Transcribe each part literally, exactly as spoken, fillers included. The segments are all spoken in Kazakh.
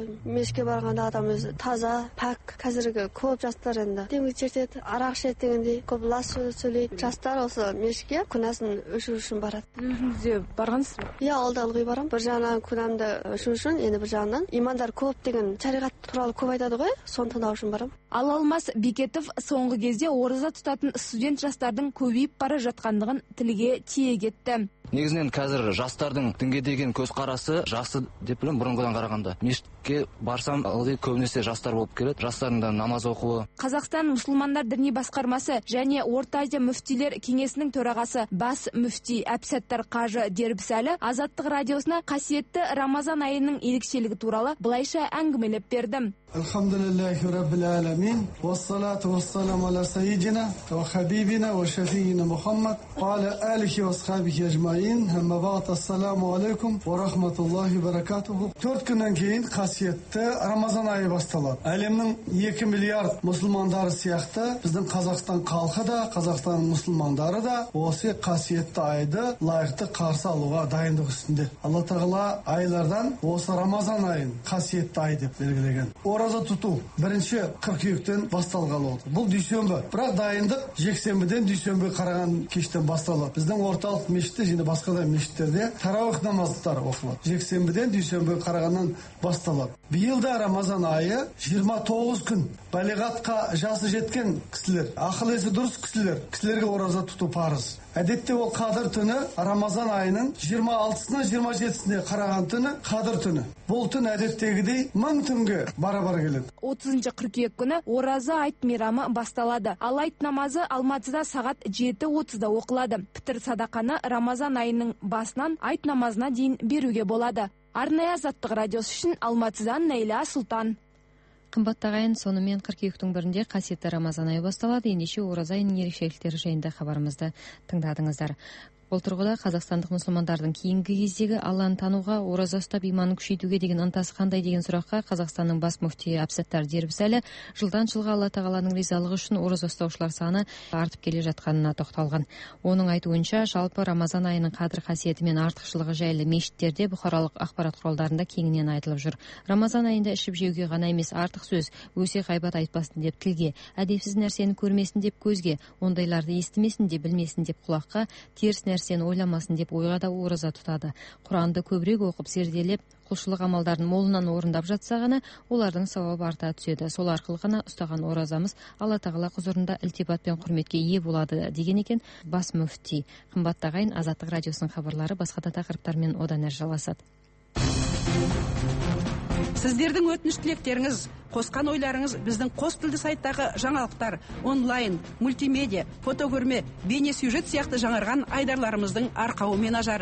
мешке барғанда адам өзі таза, пәк. Қазіргі көп жастар енді темекі шертеді, арақ ішеді дегендей, көп лас сөйлейді. Жастар осы мешке күнәсін өшіру үшін барады. Өзіңіз де барғансыз ба? Иә, алда ылғи барам. Бір жағынан күнәмді өшіру үшін, енді бір жағынан имандар көп деген шариғат туралы көп айтады ғой, соны тыңдау үшін барам. Ал Алмас Бекетов соңғы кезде ораза тұтатын студент жастардың көбейіп бара жатқандығын тілге тиек етті. Негізінен қазір жастардың дінге деген көзқарасы жақсы деп білем, бұрынғыдан қарағанда. Мешітке барсам, ылғи көбінесе жастар болып келеді. Жастардың да намаз оқуы. Қазақстан мұсылмандар діни басқармасы және Орта Азия мүфтилер кеңесінің төрағасы бас мүфти Әбсаттар Қажы Дербісәлі Азаттық радиосына қасиетті Рамазан айының ерекшелігі туралы былайша әңгімелеп берді. Алхамдулиллахи раббил аламин, вассалату вассаламу аля саййидина ва хабибина ва шафиина Мухаммад ва аля алихи ва асхабихи ажмаин. Амма бa'д, ассаламу алейкум ва рахматуллахи ва баракатуху. Төрт күннен кейін қасиетті Рамазан айы басталады. Әлемнің екі миллиард мұсылмандары сияқты біздің Қазақстан халқы да, Қазақстан мұсылмандары да осы қасиетті айды лайықты қарсы алуға дайындық үстінде. Алла тағала айлардан осы Рамазан айын қасиетті ай деп белгілеген. Ораза тұту бірінші қыркүйектен басталғалы отыр. Бұл дүйсенбі. Бірақ дайындық жексенбіден дүйсенбі қараған кештен басталады. Біздің орталық мешітте және басқа да мешіттерде тарауих намаздары оқылады. Жексенбіден дүйсенбі қарағаннан басталады. Биылда Рамазан айы жиырма тоғыз күн. Балиғатқа жасы жеткен кісілер, ақыл есі дұрыс кісілер, кісілерге ораза тұту парыз. Әдетте ол қадір түні Рамазан айының жиырма алтысына жиырма жетісіне қараған түні қадір түні. Бұл түн әдеттегідей мың түнге бара-бара келеді. отызыншы қыркүйек күні ораза айт мейрамы басталады. Ал айт намазы Алматыда сағат жеті отызда оқылады. Пітір садақаны Рамазан айының басынан айт намазына дейін беруге болады. Арнайы Азаттық радиосы үшін Алматыдан Нәйла Сұлтан. Қымбатты ағайын, сонымен қыркүйектің бірінде қасиетті Рамазан айы басталады. Ендеше ораза айының ерекшеліктері жайында хабарымызды тыңдадыңыздар. Бұл тұрғыда қазақстандық мұсылмандардың кейінгі кездегі Алланы тануға, ораза ұстап иманын күшейтуге деген ынтасы қандай деген сұраққа Қазақстанның бас мүфтиі Әбсаттар Дербісәлі жылдан жылға Алла тағаланың ризалығы үшін ораза ұстаушылар саны артып келе жатқанына тоқталған. Оның айтуынша, жалпы Рамазан айының қадір қасиеті мен артықшылығы жайлы мешіттерде, бұқаралық ақпарат құралдарында кеңінен айтылып жүр. Рамазан айында ішіп жеуге ғана емес, артық сөз, өсе ғайбат айтпасын деп тілге, әдепсіз нәрсені көрмесін деп көзге, ондайларды естімесін деп білмесін деп құлаққа, теріс нәрсені ойламасын деп ойға да ораза тұтады. Құранды көбірек оқып, зерделеп, құлшылық амалдарын молынан орындап жатса ғана олардың сауабы арта түседі. Сол арқылы ғана ұстаған оразамыз Алла тағала құзырында ілтипат пен құрметке ие болады деген екен бас мүфти. Қымбатты ағайын, Азаттық радиосының хабарлары басқа да тақырыптармен одан әрі жалғасады. Сіздердің өтініш тілектеріңіз, қосқан ойларыңыз біздің қос тілді сайттағы жаңалықтар, онлайн, мультимедиа, фотокөрме, бейне сюжет сияқты жаңарған айдарларымыздың арқауы мен ажары.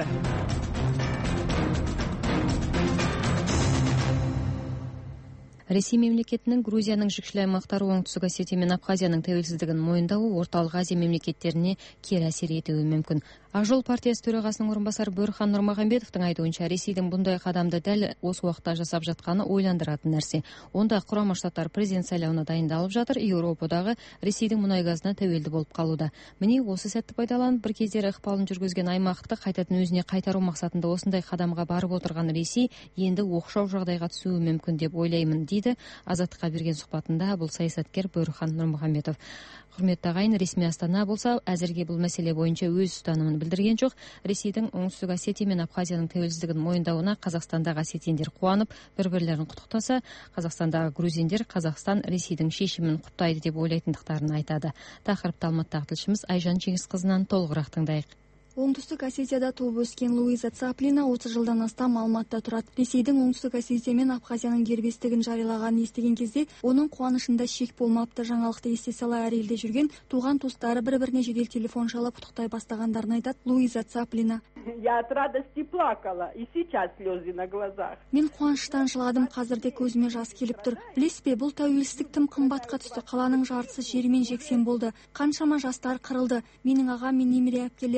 Ресей мемлекетінің Грузияның жікшіл аймақтары оңтүстік Осетия мен Абхазияның тәуелсіздігін мойындауы орталық Азия мемлекеттеріне кері әсер етуі мүмкін. Ақжол партиясы төрағасының орынбасары Бөрхан Нұрмағамбетовтың айтуынша, Ресейдің бұндай қадамды дәл осы уақытта жасап жатқаны ойландыратын нәрсе. Онда Құрама Штаттар президент сайлауына дайындалып жатыр, Еуропадағы Ресейдің мұнай газына тәуелді болып қалуда. Міне осы сәтті пайдаланып, бір кездері ықпалын жүргізген аймақты қайтатын өзіне қайтару мақсатында осындай қадамға барып отырған Ресей енді оқшау жағдайға түсуі мүмкін деп ойлаймын дейді Азаттыққа берген сұхбатында бұл саясаткер Бөрхан Нұрмағамбетов. Құрметті ағайын, ресми Астана болса, әзірге бұл мәселе бойынша өз ұстанымын білдірген жоқ. Ресейдің оңтүстік Осетия мен Абхазияның тәуелсіздігін мойындауына Қазақстандағы осетиндер қуанып, бір-бірлерін құттықтаса, Қазақстандағы грузиндер Қазақстан Ресейдің шешімін құптайды деп ойлайтындықтарын айтады. Тақырыпты Алматыдағы тілшіміз Айжан Жеңісқызынан толығырақ тыңдайық. Оңтүстік Осетияда туып өскен Луиза Цаплина отыз жылдан астам Алматыда тұрады. Ресейдің оңтүстік Осетия мен Абхазияның дербестігін жариялағанын естіген кезде оның қуанышында шек болмапты. Жаңалықты ести сала әр елде жүрген туған туыстары бір-біріне жедел телефон шалып құттықтай бастағандарын айтады Луиза Цаплина. Я от радости плакала, и сейчас слезы на глазах. Мен қуаныштан жыладым, қазір де көзіме жас келіп тұр. Білесіз бе, бұл тәуелсіздік тым қымбатқа түсті. Қаланың жартысы жермен жексен болды. Қаншама жастар қырылды. Менің ағам мен немере әпкелерім соңғы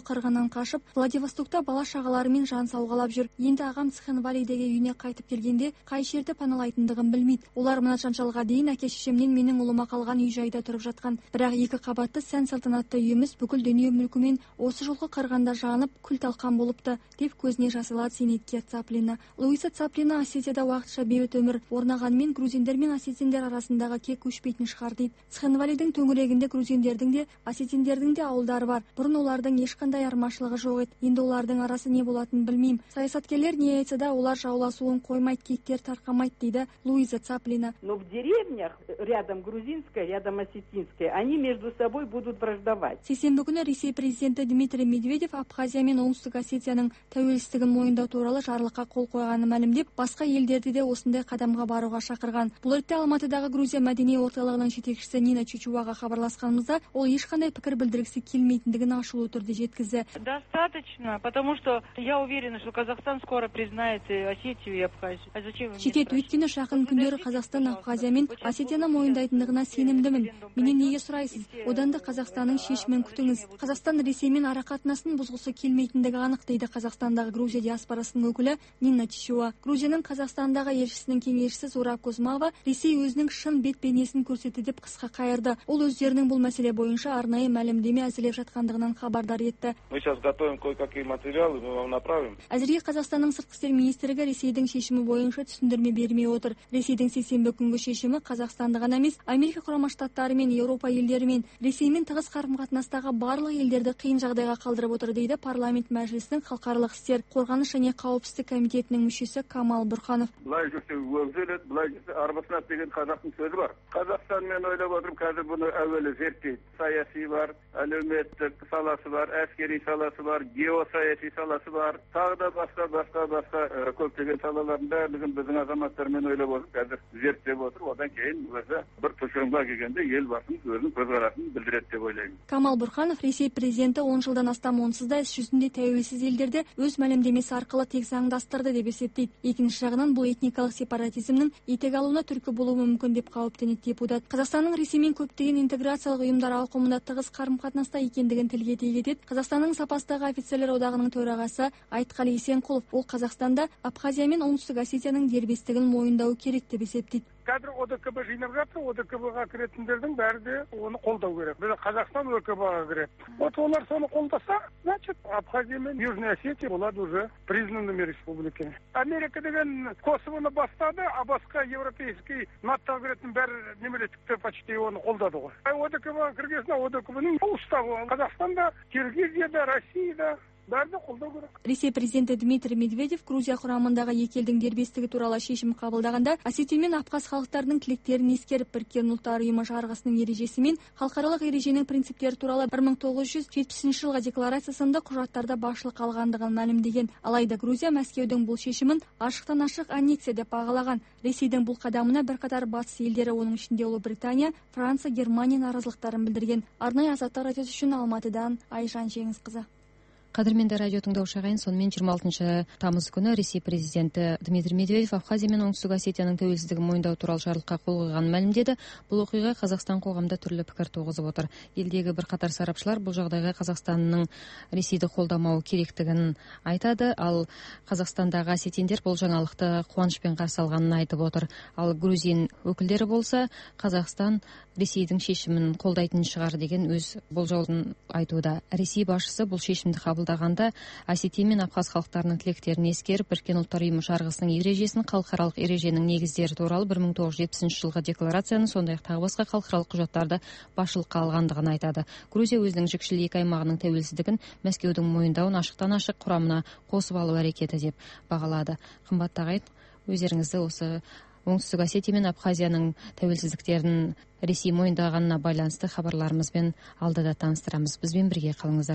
қырғыннан қашып, Владивостокта бала шағаларымен жан сауғалап жүр. Енді ағам Цхинвалидегі үйіне қайтып келгенде қай жерді паналайтындығын білмейді. Олар мына жанжалға дейін әке-шешемнен менің ұлыма қалған үй-жайда тұрып жатқан. Бірақ екі қабатты сән-салтанатты үйіміз бүкіл дүние мүлкімен осы жолғы қырғында жанып, күл-талқан болыпты, деп көзіне жас алады Зейнетке Цаплина. Луиза Цаплина Осетияда уақытша бейбіт өмір орнағанымен грузиндер мен осетиндер арасындағы кек өшпейтін шығар дейді. Цхинвалидің төңірегінде грузиндердің де, осетиндердің де ауылдары бар. Бұрын олардың ешқандай айырмашылығы жоқ еді. Енді олардың арасы не болатынын білмеймін. Саясаткерлер не айтса да олар жауласуын қоймайды, кектер тарқамайды дейді Луиза Цаплина. Но в деревнях рядом грузинская, рядом осетинская, они между собой будут враждовать. Сейсенбі күні Ресей президенті Дмитрий Медведев Абхазия мен Оңтүстік Осетияның тәуелсіздігін мойындау туралы жарлыққа қол қойғанын мәлімдеп, басқа елдерді де осындай қадамға баруға шақырған. Бұл ретте Алматыдағы Грузия мәдени орталығының жетекшісі Нина Чучуваға хабарласқанымызда, ол ешқандай пікір білдіргісі келмейтіндігін ашулы түрде жеткізді. Достаточно, потому что я уверена, что Казахстан скоро признает Осетию и Абхазию. А зачем? Шетет өйткені жақын күндері Қазақстан Абхазия мен Осетияны мойындайтындығына сенімдімін. Менен неге сұрайсыз? Одан да Қазақстанның шешімін күтіңіз. Қазақстан Ресеймен арақатынасын бұзғысы келмейтіндігі анық дейді Қазақстандағы Грузия диаспорасының өкілі Нина Чичуа. Грузияның Қазақстандағы елшісінің кеңесшісі Зураб Кузмава Ресей өзінің шын бет-бейнесін көрсетті деп қысқа қайырды. Ол өздерінің бұл мәселе бойынша арнайы мәлімдеме әзірлеп жатқандығынан хабардар етті. Мы сейчас готовим кое-какие материалы, мы вам направим. Әзірге Қазақстанның сыртқы істер министрлігі Ресейдің шешімі бойынша түсіндірме бермей отыр. Ресейдің сейсенбі күнгі шешімі Қазақстанды ғана емес, Америка Құрама Штаттары мен Еуропа елдерімен Ресеймен тығыз қарым-қатынастағы барлық елдерді қиын жағдайға қалдырып отыр дейді парламент мәжілісінің халықаралық істер, қорғаныс және қауіпсіздік комитетінің мүшесі Камал Бұрханов. Былай жүрсе өгзеледі, былай жүрсе арбасынады деген қазақтың сөзі бар. Қазақстан мен ойлап отырмын, қазір бұны әуелі зерттейді. Саяси бар, әлеуметтік саласы бар, әскери саласы бар, геосаяси саласы бар, тағы да басқа басқа басқа көптеген салалардың барлығын біздің азаматтармен ойлап отырып, қазір зерттеп отыр. Одан кейін өзі бір тұжырымға келгенде ел басын өзінің көзқарасын білдіреді деп ойлаймын. Камал Бұрханов Ресей президенті он жылдан астам онсыз да іс жүзінде тәуелсіз елдерде өз мәлімдемесі арқылы тек заңдастырды деп есептейді. Екінші жағынан бұл этникалық сепаратизмнің етек алуына түрткі болуы мүмкін деп қауіптенеді депутат. Қазақстанның Ресеймен көптеген интеграциялық ұйымдар ауқымында тығыз қарым-қатынаста екендігін тілге тиек етеді. Қазақстанның запастағы офицерлер одағының төрағасы Айтқали Есенқұлов, ол Қазақстанда Абхазия мен Оңтүстік Осетияның дербестігін мойындауы керек деп есептейді. Қазір ОДКБ жинап жатыр, ОДКБ-ға кіретіндердің бәрі де оны қолдау керек. Біз Қазақстан ОДКБ-ға кіреді. Вот олар соны қолдаса, значит, Абхазия мен Южная Осетия болады уже признанными республиками. Америка деген Косовоны бастады, а басқа европейский НАТО-ға кіретін бәрі мемлекеттер почти оны қолдады ғой. ОДКБ-ға кіргесін ОДКБ-ның уставы Қазақстанда, Киргизияда, Россияда бәрді қолдау керек. Ресей президенті Дмитрий Медведев Грузия құрамындағы екі елдің дербестігі туралы шешім қабылдағанда Осетия мен Абхаз халықтарының тілектерін ескеріп, Біріккен ұлттар ұйымы жарғысының ережесі мен халықаралық ереженің принциптері туралы бір мың тоғыз жүз жетпісінші жылғы декларациясында құжаттарда басшылық алғандығын мәлімдеген. Алайда Грузия Мәскеудің бұл шешімін ашықтан ашық аннексия деп бағалаған. Ресейдің бұл қадамына бірқатар батыс елдері, оның ішінде Ұлыбритания, Франция, Германия наразылықтарын білдірген. Арнайы Азаттық радиосы үшін Алматыдан Айжан Жеңісқызы. Қадірменді радио тыңдаушы ағайын, сонымен жиырма алтыншы тамыз күні Ресей президенті Дмитрий Медведев Абхазия мен Оңтүстік Осетияның тәуелсіздігін мойындау туралы жарлыққа қол қойғанын мәлімдеді. Бұл оқиға Қазақстан қоғамда түрлі пікір туғызып отыр. Елдегі бірқатар сарапшылар бұл жағдайға Қазақстанның Ресейді қолдамауы керектігін айтады, ал Қазақстандағы осетиндер бұл жаңалықты қуанышпен қарсы алғанын айтып отыр. Ал грузин өкілдері болса, Қазақстан Ресейдің шешімін қолдайтын шығар деген өз болжауын айтуда. Ресей басшысы бұл шешімді қабылдағанда Осетия мен Абхаз халықтарының тілектерін ескеріп, Біріккен ұлттар ұйымы жарғысының ережесін, халықаралық ереженің негіздері туралы бір мың тоғыз жүз жетпісінші жылғы декларацияны, сондай-ақ тағы басқа халықаралық құжаттарды басшылыққа алғандығын айтады. Грузия өзінің жікшіл екі аймағының тәуелсіздігін Мәскеудің мойындауын ашықтан ашық құрамына қосып алу әрекеті деп бағалады. Қымбатты ағайын, өздеріңізді осы Оңтүстік Осетия мен Абхазияның тәуелсіздіктерін Ресей мойындағанына байланысты хабарларымызбен алдыда таныстырамыз. Бізбен бірге қалыңыздар.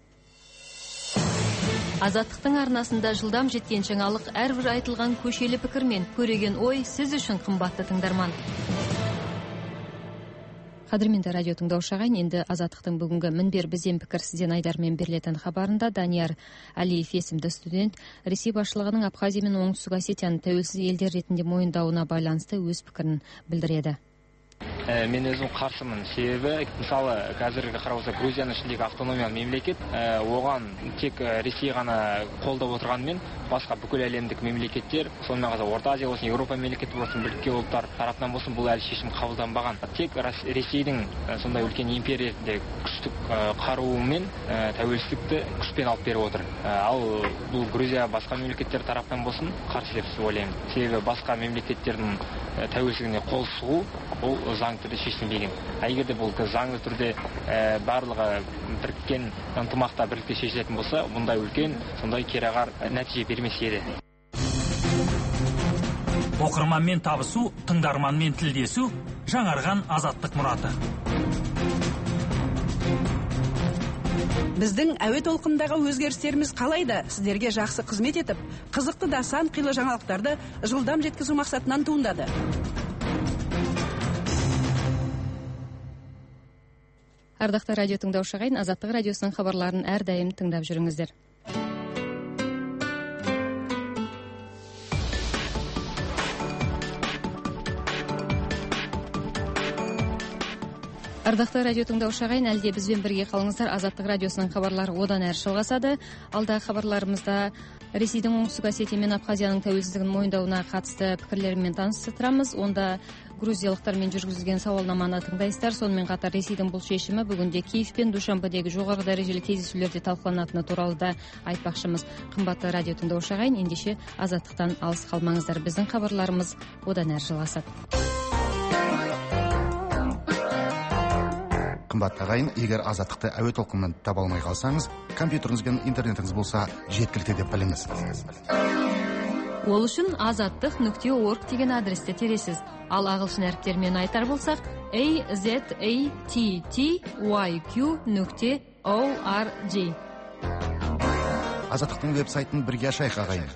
Азаттықтың арнасында жылдам жеткен жаңалық, әрбір айтылған көшелі пікір мен көреген ой сіз үшін қымбатты тыңдарман. Қадірменді радио тыңдаушы ағайын, енді Азаттықтың бүгінгі мінбер бізден пікір сізден айдармен берілетін хабарында Данияр Әлиев есімді студент Ресей басшылығының Абхазия мен Оңтүстік Осетияны тәуелсіз елдер ретінде мойындауына байланысты өз пікірін білдіреді. Мен өзім қарсымын. Себебі, мысалы, қазіргі қарап отырсақ, Грузияның ішіндегі автономиялы мемлекет, оған тек Ресей ғана қолдап отырғанымен, басқа бүкіл әлемдік мемлекеттер, сонымен қатар Орта Азия болсын, Еуропа мемлекеті болсын, Біріккен ұлттар тарапынан болсын, бұл әлі шешім қабылданбаған. Тек Ресейдің сондай үлкен империяда күштік қаруымен тәуелсіздікті күшпен алып беріп отыр. Ал бұл Грузия басқа мемлекеттер тарапынан болсын, қарсы деп ойлаймын. Себебі басқа мемлекеттердің тәуелсіздігіне қол сұғу бұл заң түрде шешілмеген. Егер де бұл заңды түрде барлығы біріккен ынтымақта бірлікте шешілетін болса, бұндай үлкен сондай кереғар нәтиже бермес еді. Оқырманмен табысу, тыңдарманмен тілдесу, жаңарған азаттық мұраты. Біздің әуе толқындағы өзгерістеріміз қалайда сіздерге жақсы қызмет етіп, қызықты да сан қилы жаңалықтарды жылдам жеткізу мақсатынан туындады. Ардақты радио тыңдаушы ағайын, Азаттық радиосының хабарларын әрдайым тыңдап жүріңіздер. Ардақты радио тыңдаушы ағайын, әлде бізбен бірге қалыңыздар. Азаттық радиосының хабарлары одан әрі жалғасады. Алдағы хабарларымызда Ресейдің Оңтүстік Осетия мен Абхазияның тәуелсіздігін мойындауына қатысты пікірлерімен таныстырамыз. Онда грузиялықтармен жүргізілген сауалнаманы тыңдайсыздар. Сонымен қатар Ресейдің бұл шешімі бүгінде Киев пен Душанбедегі жоғары дәрежелі кездесулерде талқыланатыны туралы да айтпақшымыз. Қымбатты радио тыңдаушы ағайын, ендеше азаттықтан алыс қалмаңыздар. Біздің хабарларымыз одан әрі жалғасады. Қымбатты ағайын, егер азаттықты әуе толқынынан таба алмай қалсаңыз, компьютеріңіз бен интернетіңіз болса жеткілікті деп біліңіз. Ол үшін азаттық нүкте орг деген адресті тересіз. Ал ағылшын әріптермен айтар болсақ, a z a t t y q нүкте org. Азаттықтың веб-сайтын бірге ашайық ағайын.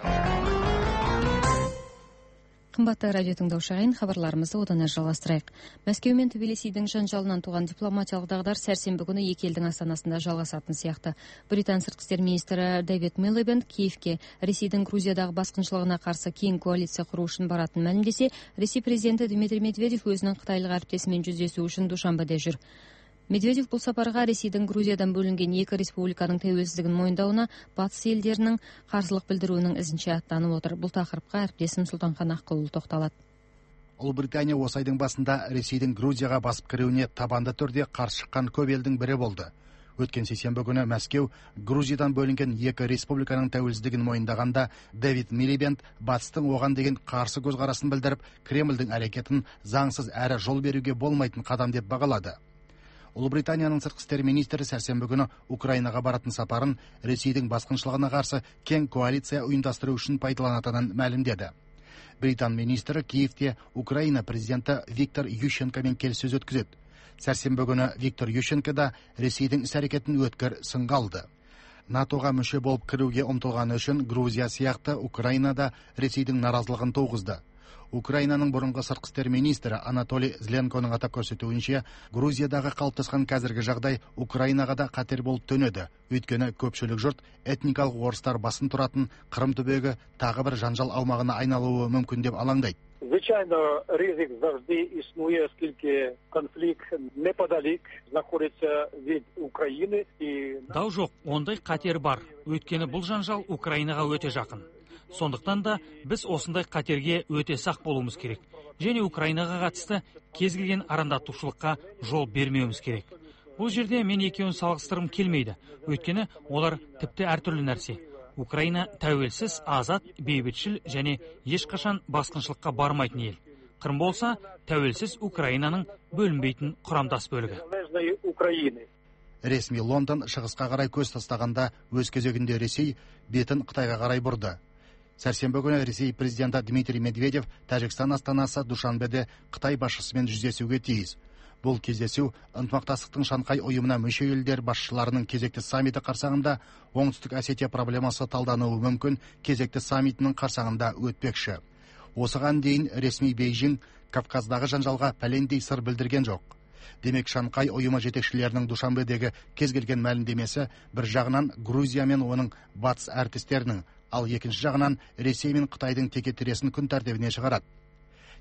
Қымбатты радио тыңдаушы ағайын, хабарларымызды одан әрі жалғастырайық. Мәскеу мен Тбилисидің жанжалынан туған дипломатиялық дағдарыс сәрсенбі күні екі елдің астанасында жалғасатын сияқты. Британ сыртқы істер министрі Дэвид Милибенд Киевке Ресейдің Грузиядағы басқыншылығына қарсы кең коалиция құру үшін баратын мәлімдесе, Ресей президенті Дмитрий Медведев өзінің қытайлық әріптесімен жүздесу үшін Душанбеде жүр. Медведев бұл сапарға Ресейдің Грузиядан бөлінген екі республиканың тәуелсіздігін мойындауына батыс елдерінің қарсылық білдіруінің ізінше аттанып отыр. Бұл тақырыпқа әріптесім Сұлтанхан Аққұлұлы тоқталады. Ұлыбритания осы айдың басында Ресейдің Грузияға басып кіруіне табанды түрде қарсы шыққан көп елдің бірі болды. Өткен сейсенбі күні Мәскеу Грузиядан бөлінген екі республиканың тәуелсіздігін мойындағанда Дэвид Милибенд батыстың оған деген қарсы көзқарасын білдіріп, Кремльдің әрекетін заңсыз әрі жол беруге болмайтын қадам деп бағалады. Ұлыбританияның сыртқы істер министрі сәрсенбі күні Украинаға баратын сапарын Ресейдің басқыншылығына қарсы кең коалиция ұйымдастыру үшін пайдаланатынын мәлімдеді. Британ министрі Киевте Украина президенті Виктор Ющенкомен келіссөз өткізеді. Сәрсенбі күні Виктор Ющенко да Ресейдің іс-әрекетін өткір сынға алды. натоға мүше болып кіруге ұмтылғаны үшін Грузия сияқты Украинада Ресейдің наразылығын туғызды. Украинаның бұрынғы сыртқы істер министрі Анатолий Зленконың атап көрсетуінше, Грузиядағы қалыптасқан қазіргі жағдай Украинаға да қатер болып төнеді. Өйткені көпшілік жұрт этникалық орыстар басын тұратын Қырым түбегі тағы бір жанжал аумағына айналуы мүмкін деп алаңдайды. Звичайно, ризик завжди існує, оскільки конфлікт неподалік знаходиться від України і Дау жоқ, ондай қатер бар. Өйткені бұл жанжал Украинаға өте жақын. Сондықтан да біз осындай қатерге өте сақ болуымыз керек. Және Украинаға қатысты кез келген арандатушылыққа жол бермеуіміз керек. Бұл жерде мен екеуін салғыстырым келмейді. Өйткені олар тіпті әртүрлі нәрсе. Украина тәуелсіз, азат, бейбітшіл және ешқашан басқыншылыққа бармайтын ел. Қырым болса, тәуелсіз Украинаның бөлінбейтін құрамдас бөлігі. Ресми Лондон шығысқа қарай көз тастағанда өз кезегінде Ресей бетін Қытайға қарай бұрды. Сәрсенбі күні Ресей президенті Дмитрий Медведев Тәжікстан астанасы Душанбеде Қытай басшысымен жүздесуге тиіс. Бұл кездесу ынтымақтастықтың Шанхай ұйымына мүше елдер басшыларының кезекті саммиті қарсаңында Оңтүстік Осетия проблемасы талдануы мүмкін кезекті саммитінің қарсаңында өтпекші. Осыған дейін ресми Бейжің Кавказдағы жанжалға пәлендей сыр білдірген жоқ. Демек Шанхай ұйымы жетекшілерінің Душанбедегі кез келген мәлімдемесі бір жағынан Грузия мен оның батыс әртістерінің, ал екінші жағынан Ресей мен Қытайдың текетіресін күн тәртібіне шығарады.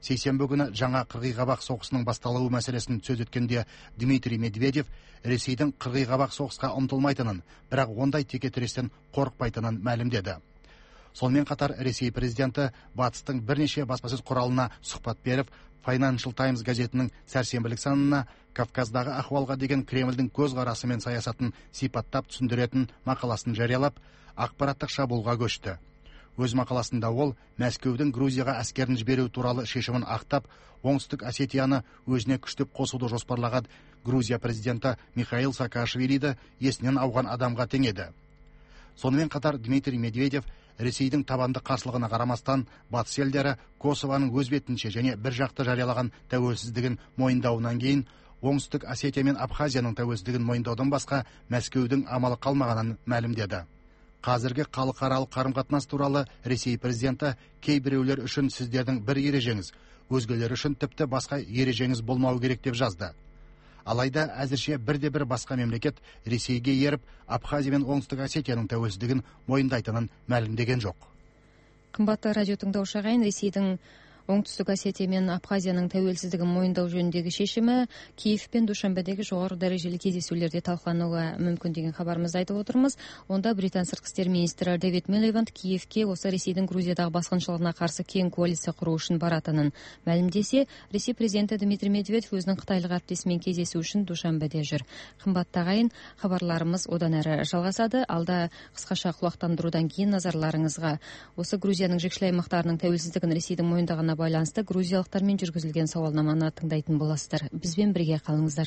Сейсенбі күні жаңа қырғи-қабақ соғысының басталуы мәселесін сөз еткенде Дмитрий Медведев Ресейдің қырғи-қабақ соғысқа ұмтылмайтынын, бірақ ондай текетірестен қорықпайтынын мәлімдеді. Сонымен қатар Ресей президенті батыстың бірнеше баспасөз құралына сұхбат беріп, Financial Times газетінің сәрсенбілік санына Кавказдағы ахуалға деген Кремльдің көзқарасы мен саясатын сипаттап түсіндіретін мақаласын жариялап, ақпараттық шабуылға көшті. Өз мақаласында ол Мәскеудің Грузияға әскерін жіберу туралы шешімін ақтап, Оңтүстік Осетияны өзіне күштеп қосуды жоспарлаған Грузия президенті Михаил Саакашвилиді есінен ауған адамға теңеді. Сонымен қатар Дмитрий Медведев Ресейдің табанды қарсылығына қарамастан батыс елдері Косованың өз бетінше және бір жақты жариялаған тәуелсіздігін мойындауынан кейін Оңтүстік Осетия мен Абхазияның тәуелсіздігін мойындаудан басқа Мәскеудің амалы қалмағанын мәлімдеді. Қазіргі халықаралық қарым-қатынас туралы Ресей президенті кейбіреулер үшін сіздердің бір ережеңіз, өзгелер үшін тіпті басқа ережеңіз болмау керек деп жазды. Алайда әзірше бірде-бір басқа мемлекет Ресейге еріп, Абхазия мен Оңтүстік Осетияның тәуелсіздігін мойындайтынын мәлімдеген жоқ. Қымбатты радио тыңдаушы ағайын, Ресейдің Оңтүстік Осетия мен Абхазияның тәуелсіздігін мойындау жөніндегі шешімі Киев пен Душанбедегі жоғары дәрежелі кездесулерде талқылануы мүмкін деген хабарымызды айтып отырмыз. Онда Британ сыртқы істер министрі Дэвид Милибанд Киевке осы Ресейдің Грузиядағы басқыншылығына қарсы кең коалиция құру үшін баратынын мәлімдесе, Ресей президенті Дмитрий Медведев өзінің қытайлық әріптесімен кездесу үшін Душанбеде жүр. Қымбатты ағайын, хабарларымыз одан әрі жалғасады. Алда қысқаша құлақтандырудан кейін назарларыңызға осы Грузияның жекшелі аймақтарының тәуелсіздігін Ресейдің мойындағанына байланысты грузиялықтармен жүргізілген сауалнаманы тыңдайтын боласыздар. Бізбен бірге қалыңыздар.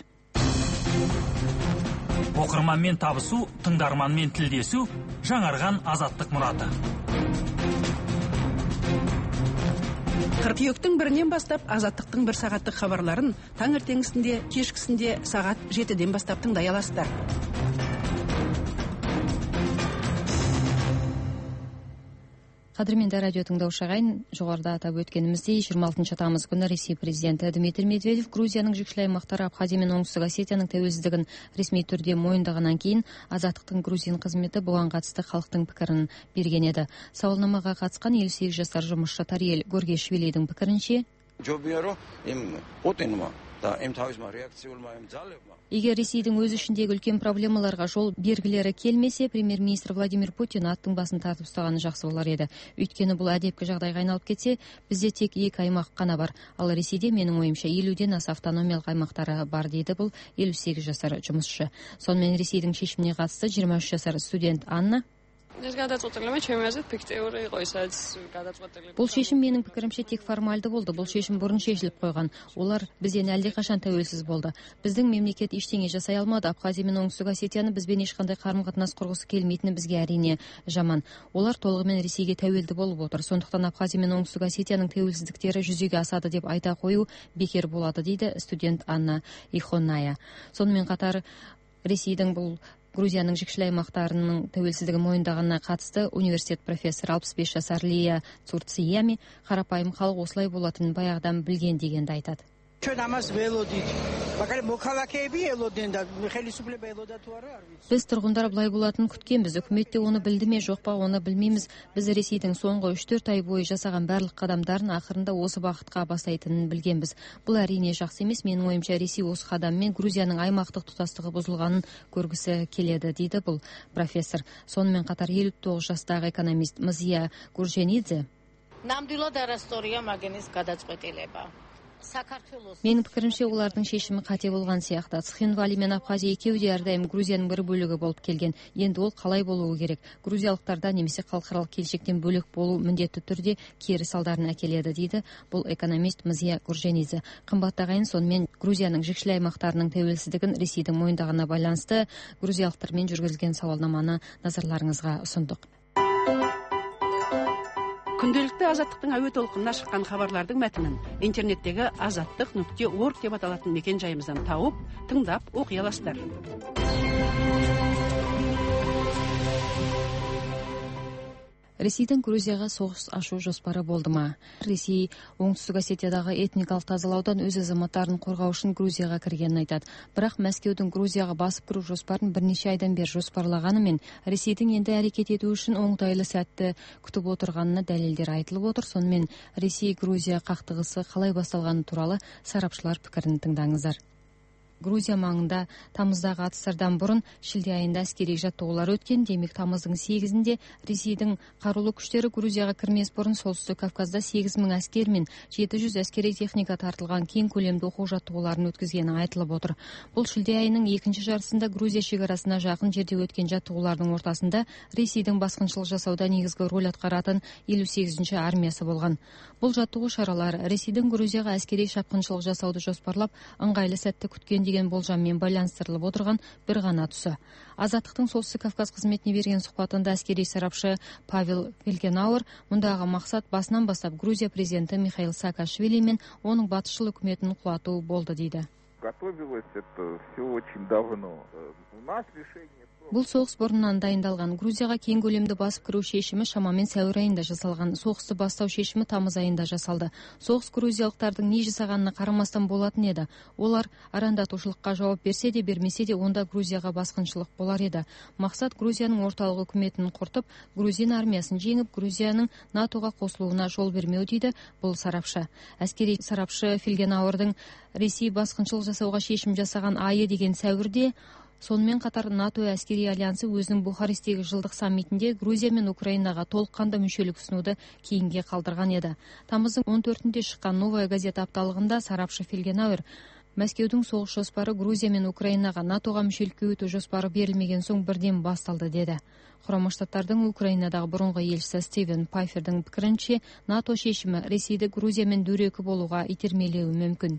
Оқырманмен табысу, тыңдарманмен тілдесу, жаңарған азаттық мұраты. Қыркүйектің бірінен бастап азаттықтың бір сағаттық хабарларын таңертеңгісінде, кешкісінде сағат жетіден бастап тыңдай аласыздар. Қадірменді радио тыңдаушы ағайын, жоғарыда атап өткеніміздей жиырма алтыншы тамыз күні Ресей президенті Дмитрий Медведев Грузияның жекшелі аймақтары Абхазия мен Оңтүстік Осетияның тәуелсіздігін ресми түрде мойындағаннан кейін азаттықтың грузин қызметі бұған қатысты халықтың пікірін берген еді. Сауалнамаға қатысқан елу сегіз жасар жұмысшы Тариел Горгешвилидің пікірінше, егер Ресейдің өз ішіндегі үлкен проблемаларға жол бергілері келмесе, премьер-министр Владимир Путин аттың басын тартып ұстағаны жақсы болар еді. Өйткені бұл әдепкі жағдайға айналып кетсе, бізде тек екі аймақ қана бар. Ал Ресейде менің ойымша елуден аса автономиялық аймақтары бар дейді бұл елу сегіз жасар жұмысшы. Сонымен Ресейдің шешіміне қатысты жиырма үш жасар студент Анна: Бұл шешім менің пікірімше тек формальды болды. Бұл шешім бұрын шешіліп қойған. Олар бізден әлдеқашан тәуелсіз болды. Біздің мемлекет ештеңе жасай алмады. Абхазия мен Оңтүстік Осетияны бізбен ешқандай қарым-қатынас құрғысы келмейтіні бізге әрине жаман. Олар толығымен Ресейге тәуелді болып отыр. Сондықтан Абхазия мен Оңтүстік Осетияның тәуелсіздіктері жүзеге асады деп айта қою бекер болады, дейді студент Анна Ихоная. Сонымен қатар Ресейдің бұл Грузияның жекшелі аймақтарының тәуелсіздігі мойындағанына қатысты университет профессор алпыс бес жасар Лия Цурциями қарапайым халық осылай болатынын баяғыдан білген дегенді айтады. Біз тұрғындар былай болатынын күткенбіз. Үкіметте оны білді ме жоқ па, оны білмейміз. Біз Ресейдің соңғы үш төрт ай бойы жасаған барлық қадамдарын ақырында осы бағытқа бастайтынын білгенбіз. Бұл әрине жақсы емес. Менің ойымша Ресей осы қадаммен Грузияның аймақтық тұтастығы бұзылғанын көргісі келеді, дейді бұл профессор. Сонымен қатар елу тоғыз жастағы экономист Мзия Гурженидзе: Менің пікірімше олардың шешімі қате болған сияқты. Цхинвали мен Абхазия екеуі де әрдайым Грузияның бір бөлігі болып келген. Енді ол қалай болуы керек? Грузиялықтарда немесе халықаралық келешектен бөлек болу міндетті түрде кері салдарын әкеледі, дейді бұл экономист Мзия Гурженидзе. Қымбатты ағайын, сонымен Грузияның жекшелі аймақтарының тәуелсіздігін Ресейдің мойындағанына байланысты грузиялықтармен жүргізілген сауалнаманы назарларыңызға ұсындық. Күнделікті азаттықтың әуе толқынына шыққан хабарлардың мәтінін интернеттегі азаттық нүкте орг деп аталатын мекен жайымыздан тауып, тыңдап, оқи аласыздар. ресейдің грузияға соғыс ашу жоспары болды ма? Ресей оңтүстік Осетиядағы этникалық тазалаудан өз азаматтарын қорғау үшін грузияға кіргенін айтады. Бірақ Мәскеудің грузияға басып кіру жоспарын бірнеше айдан бері жоспарлағанымен ресейдің енді әрекет ету үшін оңтайлы сәтті күтіп отырғанына дәлелдер айтылып отыр. Сонымен Ресей Грузия қақтығысы қалай басталғаны туралы сарапшылар пікірін тыңдаңыздар. Грузия маңында тамыздағы атыстардан бұрын шілде айында әскери жаттығулар өткен. Демек, тамыздың сегізінде Ресейдің қарулы күштері Грузияға кірмес бұрын Солтүстік Кавказда сегіз мың әскер мен жеті жүз әскери техника тартылған кең көлемді оқу жаттығуларын өткізгені айтылып отыр. Бұл шілде айының екінші жартысында Грузия шекарасына жақын жерде өткен жаттығулардың ортасында Ресейдің басқыншылық жасауда негізгі рөл атқаратын елу сегізінші армиясы болған. Бұл жаттығу шаралары Ресейдің Грузияға әскери шапқыншылық жасауды жоспарлап ыңғайлы сәтті күткен деген болжаммен байланыстырылып отырған бір ғана тұсы. Азаттықтың Солтүстік Кавказ қызметіне берген сұхбатында әскери сарапшы Павел Фельгенауэр мұндағы мақсат басынан бастап Грузия президенті Михаил Саакашвили мен оның батысшыл үкіметін құлату болды дейді. Бұл соғыс бұрыннан дайындалған. Грузияға кең көлемді басып кіру шешімі шамамен сәуір айында жасалған. Соғысты бастау шешімі тамыз айында жасалды. Соғыс грузиялықтардың не жасағанына қарамастан болатын еді. Олар арандатушылыққа жауап берсе де бермесе де онда Грузияға басқыншылық болар еді. Мақсат Грузияның орталық үкіметін құртып, грузин армиясын жеңіп, Грузияның НАТОға қосылуына жол бермеу дейді бұл сарапшы. Әскери сарапшы Фельгенауэрдің Ресей басқыншылық жасауға шешім жасаған айы деген сәуірде. Сонымен қатар НАТО әскери альянсы өзінің Бухарестегі жылдық саммитінде Грузия мен Украинаға толыққанды мүшелік ұсынуды кейінге қалдырған еді. Тамыздың он төртінде шыққан Новая газета апталығында сарапшы Фельгенауэр Мәскеудің соғыс жоспары Грузия мен Украинаға НАТОға мүшелікке өту жоспары берілмеген соң бірден басталды деді. Құрама Штаттардың Украинадағы бұрынғы елшісі Стивен Пайфердің пікірінше, НАТО шешімі Ресейді Грузиямен дөрекі болуға итермелеуі мүмкін.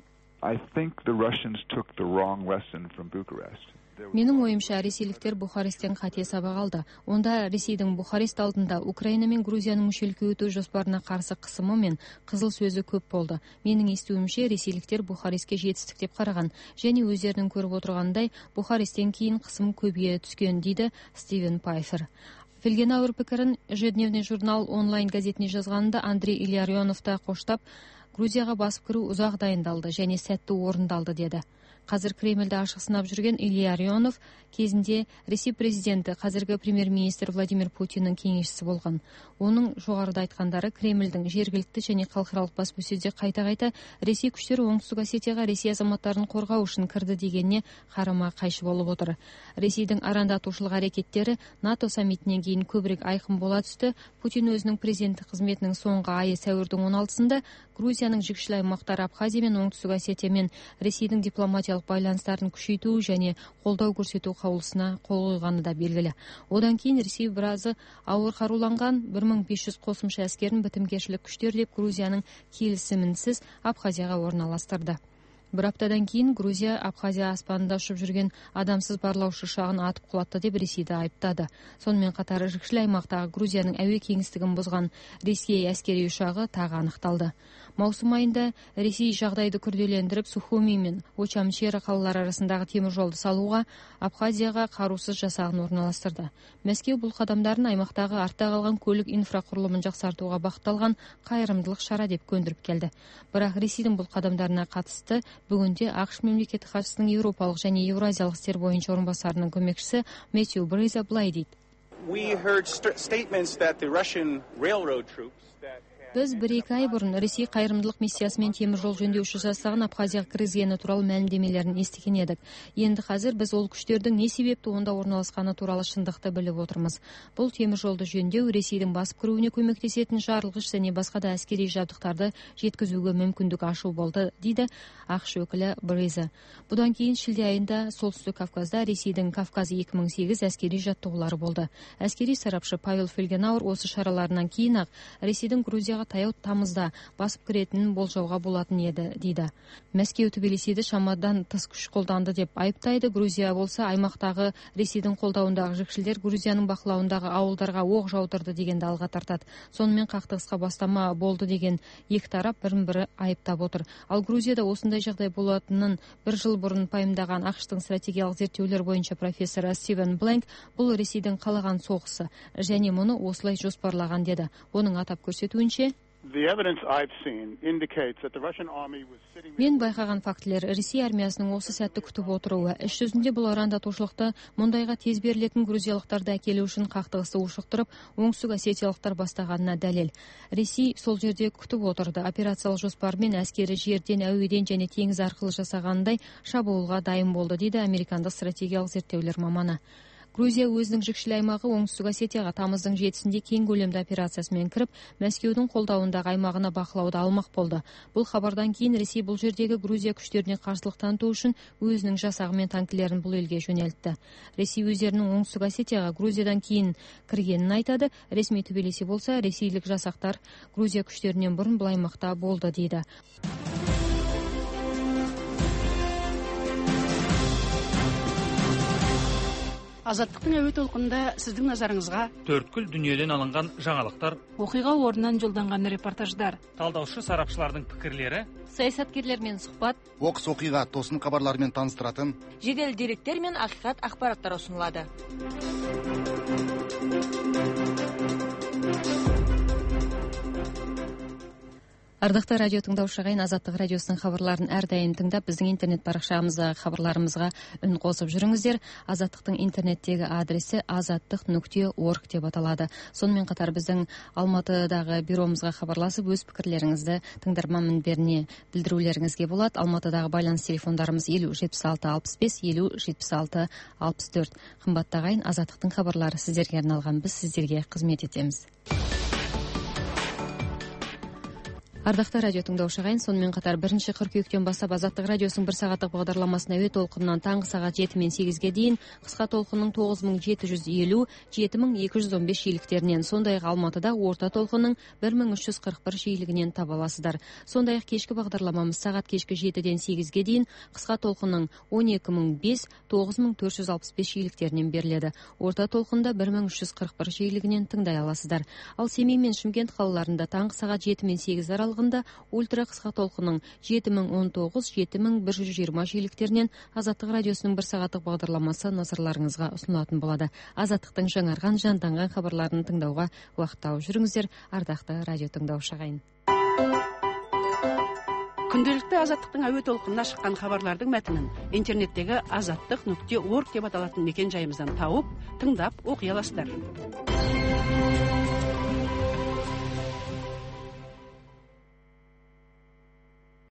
Менің ойымша, ресейліктер Бухаресттен қате сабақ алды. Онда Ресейдің Бухарест алдында Украина мен Грузияның мүшелікке өту жоспарына қарсы қысымы мен қызыл сөзі көп болды. Менің естуімше, ресейліктер Бухарестке жетістік деп қараған, және өздерінің көріп отырғандай Бухаресттен кейін қысым көбейе түскен дейді Стивен Пайфер. Фельгенауэр пікірін Ежедневный журнал онлайн газетіне жазғанында Андрей Илларионовты қоштап, Грузияға басып кіру ұзақ дайындалды және сәтті орындалды деді. Қазір Кремльді ашық сынап жүрген Илларионов кезінде Ресей президенті, қазіргі премьер-министр Владимир Путиннің кеңесшісі болған. Оның жоғарыда айтқандары Кремльдің жергілікті және халықаралық баспасөзде қайта-қайта Ресей күштері Оңтүстік Осетияға Ресей азаматтарын қорғау үшін кірді дегеніне қарама қайшы болып отыр. Ресейдің арандатушылық әрекеттері НАТО саммитінен кейін көбірек айқын бола түсті. Путин өзінің президенттік қызметінің соңғы айы сәуірдің он алтысында Грузияның жікшіл аймақтары Абхазия мен Оңтүстік Осетия мен Ресейдің дипломатиялық байланыстарын күшейту және қолдау көрсету қаулысына қол қойғаны да белгілі. Одан кейін Ресей біразы ауыр қаруланған бір мың бес жүз қосымша әскерін бітімгершілік күштер деп Грузияның келісімінсіз Абхазияға орналастырды. Бір аптадан кейін Грузия Абхазия аспанында ұшып жүрген адамсыз барлаушы ұшағын атып құлатты деп Ресейді айыптады. Сонымен қатар жікшіл аймақтағы Грузияның әуе кеңістігін бұзған Ресей әскери ұшағы тағы анықталды. Маусым айында Ресей жағдайды күрделендіріп, Сухуми мен Очамчера қалалары арасындағы темір жолды салуға Абхазияға қарусыз жасағын орналастырды. Мәскеу бұл қадамдарын аймақтағы артта қалған көлік инфрақұрылымын жақсартуға бағытталған қайырымдылық шара деп көндіріп келді. Бірақ Ресейдің бұл қадамдарына қатысты бүгінде ақш мемлекеттік хатшысының еуропалық және еуразиялық істер бойынша орынбасарының көмекшісі Мэтью Брейза былай дейді. Біз бір-екі ай бұрын Ресей қайырымдылық миссиясымен темір жол жөндеуші жасағын Абхазияға кіргізгені туралы мәлімдемелерін естіген едік. Енді қазір біз ол күштердің не себепті онда орналасқаны туралы шындықты біліп отырмыз. Бұл темір жолды жөндеу Ресейдің басып кіруіне көмектесетін жарылғыш және басқа да әскери жабдықтарды жеткізуге мүмкіндік ашу болды, дейді ақш өкілі Брейза. Бұдан кейін шілде айында Солтүстік Кавказда Ресейдің Кавказ екі мың сегіз әскери жаттығулары болды. Әскери сарапшы Павел Фельгенауэр осы шараларынан кейін ақ Ресейдің Грузияға таяу тамызда басып кіретінін болжауға болатын еді дейді. Мәскеу Тбилисиді шамадан тыс күш қолданды деп айыптайды. Грузия болса аймақтағы Ресейдің қолдауындағы жүкшілер Грузияның бақылауындағы ауылдарға оқ жаудырды дегенді алға тартады. Сонымен қақтығысқа бастама болды деген екі тарап бірін-бірі айыптап отыр. Ал Грузияда осындай жағдай болатынын бір жыл бұрын пайымдаған ақш-тың стратегиялық зерттеулер бойынша профессор Стивен Бленк бұл Ресейдің қалаған соғысы және мұны осылай жоспарлаған деді. Оның атап көрсетуінше, мен байқаған фактілер Ресей армиясының осы сәтті күтіп отыруы, іс жүзінде бұл арандатушылықты мұндайға тез берілетін грузиялықтарды әкелу үшін қақтығысты ушықтырып, оңтүстік осетиялықтар бастағанына дәлел. Ресей сол жерде күтіп отырды. Операциялық жоспармен әскері жерден, әуеден және теңіз арқылы жасағандай шабуылға дайын болды, дейді американдық стратегиялық зерттеулер маманы. Грузия өзінің жүкшіл аймағы оңтүстік Осетияға тамыздың жетісінде кең көлемді операциясымен кіріп, Мәскеудің қолдауындағы аймағына бақылауды алмақ болды. Бұл хабардан кейін Ресей бұл жердегі Грузия күштеріне қарсылық таныту үшін өзінің жасағы мен танкілерін бұл елге жөнелтті. Ресей өздерінің оңтүстік Осетияға Грузиядан кейін кіргенін айтады. Ресми Тбилиси болса, ресейлік жасақтар Грузия күштерінен бұрын бұл аймақта болды дейді. Азаттықтың әуе толқынында сіздің назарыңызға төрткүл дүниеден алынған жаңалықтар, оқиға орнынан жолданған репортаждар, талдаушы сарапшылардың пікірлері, саясаткерлермен сұхбат, оқыс оқиға тосын хабарлармен таныстыратын жедел деректер мен ақиқат ақпараттар ұсынылады. Ардақты радио тыңдаушы ағайын, Азаттық радиосының хабарларын әрдайым тыңдап, біздің интернет парақшамызға, хабарларымызға үн қосып жүріңіздер. Азаттықтың интернеттегі адресі азаттық нүкте орг деп аталады. Сонымен қатар біздің Алматыдағы бюромызға хабарласып, өз пікірлеріңізді тыңдарман мінберіне білдірулеріңізге болады. Алматыдағы байланыс телефондарымыз елу жетпіс алты алпыс бес, елу жетпіс алты алпыс төрт. Қымбатты ағайын, Азаттықтың хабарлары сіздерге арналған, біз сіздерге қызмет етеміз. Ардақты радио тыңдаушы ағайын, сонымен қатар бірінші қыркүйектен бастап Азаттық радиосының бір сағаттық бағдарламасын әуе толқынынан таңғы сағат жеті мен сегізге дейін, қысқа толқынның тоғыз мың жеті жүз елу, жеті мың екі жүз он бес жиіліктерінен, сондай-ақ Алматыда орта толқынның бір мың үш жүз қырық бір жиілігінен таба аласыздар. Сондай-ақ кешкі бағдарламамыз сағат кешкі жетіден сегізге дейін, қысқа толқынның он екі мың бес, тоғыз мың төрт жүз алпыс бес жиіліктерінен беріледі. Орта толқында бір мың үш жүз қырық бір жиілігінен тыңдай аласыздар. Ал Семей мен Шымкент қалаларында таңғы сағат жеті мен сегіз аралығында ультра қысқа толқынның жеті мың он тоғыз, жеті мың бір жүз жиырма жиіліктерінен Азаттық радиосының бір сағаттық бағдарламасы назарларыңызға ұсынылатын болады. Азаттықтың жаңарған, жанданған хабарларын тыңдауға уақыт тауып жүріңіздер, ардақты радио тыңдаушы ағайын. Күнделікті Азаттықтың әуе толқынына шыққан хабарлардың мәтінін интернеттегі азаттық нүкте орг деп аталатын мекен жайымыздан тауып, тыңдап оқи аласыздар.